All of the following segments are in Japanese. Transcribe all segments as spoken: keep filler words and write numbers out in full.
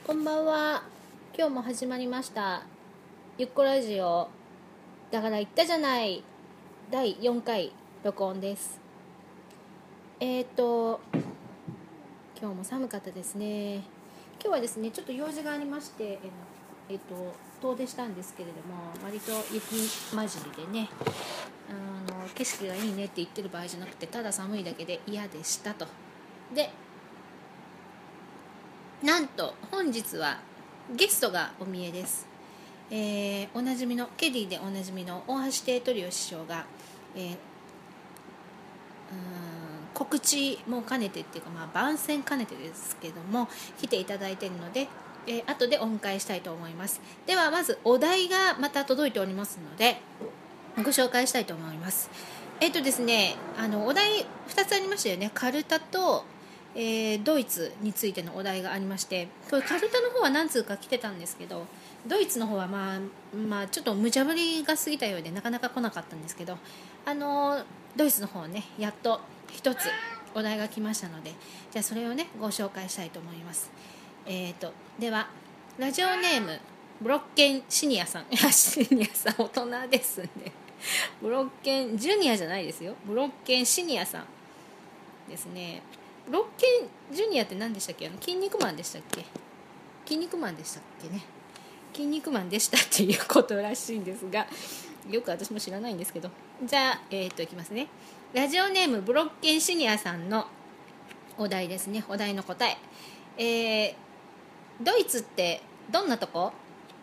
こんばんは。今日も始まりましたゆっこラジオ。だから言ったじゃないだいよんかい録音です。えっ、ー、と今日も寒かったですね。今日はですねちょっと用事がありまして、えっ、ー、と遠出したんですけれども、割と雪混じりでね、あの景色がいいねって言ってる場合じゃなくて、ただ寒いだけで嫌でしたと。でなんと本日はゲストがお見えです。えー、おなじみのケリーでおなじみの大橋テトリオ師匠が、えー、うーん告知も兼ねてっていうか、まあ、番宣兼ねてですけども来ていただいているので、えー、後でお迎えしたいと思います。ではまずお題がまた届いておりますのでご紹介したいと思います。えっとですねあのお題ふたつありましたよね。カルタとえー、ドイツについてのお題がありまして、これカルタの方は何通か来てたんですけど、ドイツの方はまあ、まあ、ちょっと無茶ぶりが過ぎたようでなかなか来なかったんですけど、あのー、ドイツの方ねやっと一つお題が来ましたので、じゃあそれをねご紹介したいと思います。えーとではラジオネームブロッケンシニアさんシニアさん大人ですね。ブロッケンジュニアじゃないですよ。ブロッケンシニアさんですね。ブロッケンジュニアって何でしたっけ？あの筋肉マンでしたっけ？筋肉マンでしたっけね。筋肉マンでしたっていうことらしいんですが、よく私も知らないんですけど、じゃあえー、っといきますね。ラジオネームブロッケンシニアさんのお題ですね。お題の答え、えー、ドイツってどんなとこ？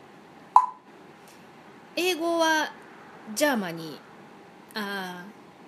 英語はジャーマニー。あ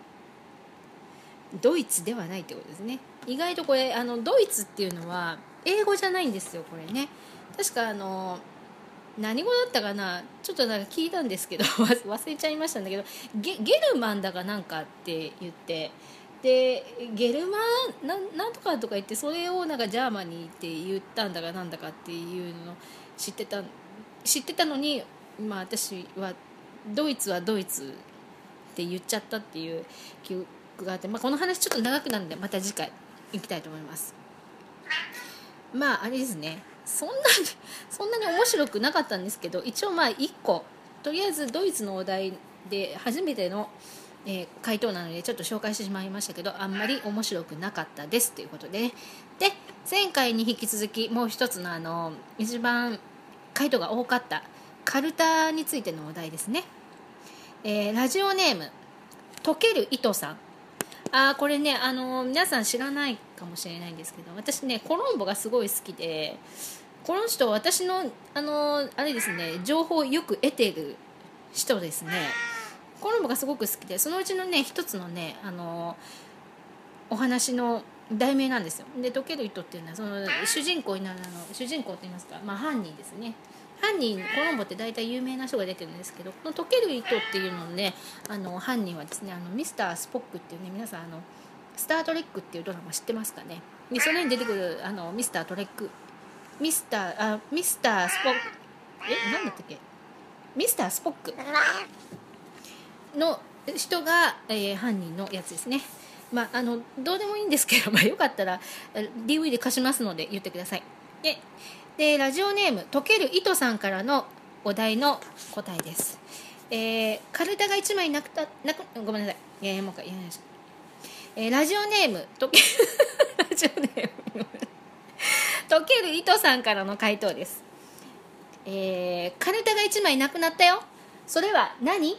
ドイツではないってことですね。意外とこれあのドイツっていうのは英語じゃないんですよ。これね確かあの何語だったかな、ちょっとなんか聞いたんですけど忘れちゃいましたんだけど、 ゲ, ゲルマンだかなんかって言って、でゲルマン な, なんとかとか言って、それをなんかジャーマニーって言ったんだかなんだかっていうのを知ってた知ってたのに、まあ私はドイツはドイツって言っちゃったっていう記憶があって、まあ、この話ちょっと長くなるのでまた次回行きたいと思います。まああれですね、そんなにそんなに面白くなかったんですけど、一応まあいっこ、とりあえずドイツのお題で初めての、えー、回答なのでちょっと紹介してしまいましたけど、あんまり面白くなかったですということで、ね、で前回に引き続きもう一つのあの一番回答が多かったカルタについてのお題ですね。えー、ラジオネーム溶ける糸さん。あこれね、あの皆さん知らないかもしれないんですけど、私ねコロンボがすごい好きで、この人私のあのあれですね情報をよく得ている人ですね。コロンボがすごく好きで、そのうちのね一つのねあのお話の題名なんですよ。で溶ける糸っていうのはその主人公になるあの主人公といいますか、まあ、犯人ですね。犯人コロンボって大体有名な人が出てるんですけど、この溶ける糸っていうのね、あの犯人はですねあのミスタースポックっていうね、皆さんあのスタートレックっていうドラマ知ってますかね。でそれに出てくるあのミスタートレックミスターあミスタースポックえなんだったっけミスタースポックの人が、えー、犯人のやつですね。まああのどうでもいいんですけど、まあ、よかったら ディーブイディー 貸しますので言ってください。ででラジオネーム溶ける糸さんからのお題の答えです。えー、カルタがいちまいなくたなくごめんなさい、えー、もう一回やりました。えー、ラジオネーム溶けラジオネーム溶ける糸さんからの回答です。えー、カルタがいちまいなくなったよ。それは何？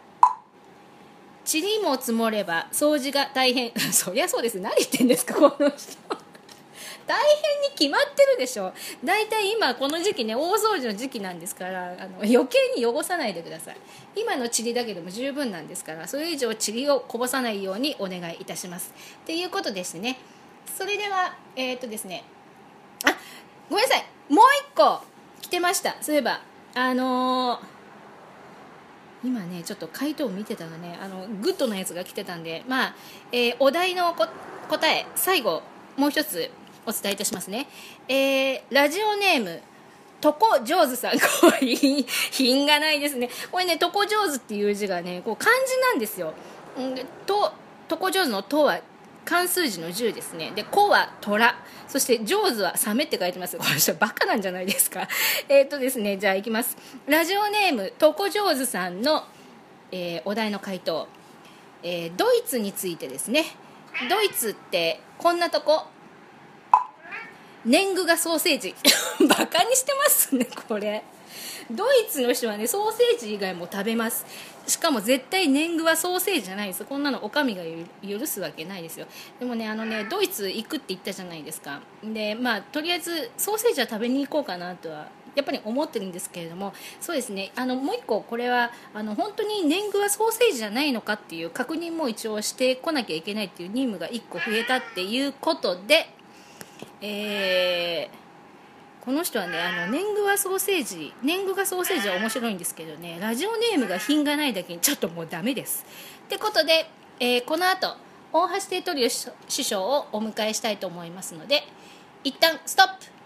塵も積もれば掃除が大変そりゃそうです。何言ってんですかこの人大変に決まってるでしょ。だいたい今この時期ね大掃除の時期なんですから、あの余計に汚さないでください。今の塵だけでも十分なんですから、それ以上塵をこぼさないようにお願いいたしますっていうことですね。それではえー、っとですねあごめんなさい、もう一個来てました。そういえばあのー、今ねちょっと回答を見てたらね、あのグッドなやつが来てたんで、まあ、えー、お題のこ答え最後もう一つお伝えいたしますね。えー、ラジオネームとこ上手さん、これ品がないですね。これねとこ上手っていう字がねこう漢字なんですよ。ととこ上手のとは漢数字のじゅうですね。で、子は虎、そして上手はサメって書いてます。この人バカなんじゃないですか。えっとですね、じゃあいきます。ラジオネームとこ上手さんの、えー、お題の回答、えー、ドイツについてですね。ドイツってこんなとこ、年貢がソーセージバカにしてますねこれ。ドイツの人はね、ソーセージ以外も食べます。しかも絶対年貢はソーセージじゃないです。こんなのお上が許すわけないですよ。でもね、あのね、ドイツ行くって言ったじゃないですか。で、まあとりあえずソーセージは食べに行こうかなとはやっぱり思ってるんですけれども、そうですね、あのもう一個、これはあの本当に年貢はソーセージじゃないのかっていう確認も一応してこなきゃいけないっていう任務がいっこ増えたっていうことで、えーこの人はね、あの年貢はソーセージ、年貢がソーセージは面白いんですけどね、ラジオネームが品がないだけにちょっともうダメです。ってことで、えー、この後大橋テイトリオ師匠をお迎えしたいと思いますので、一旦ストップ。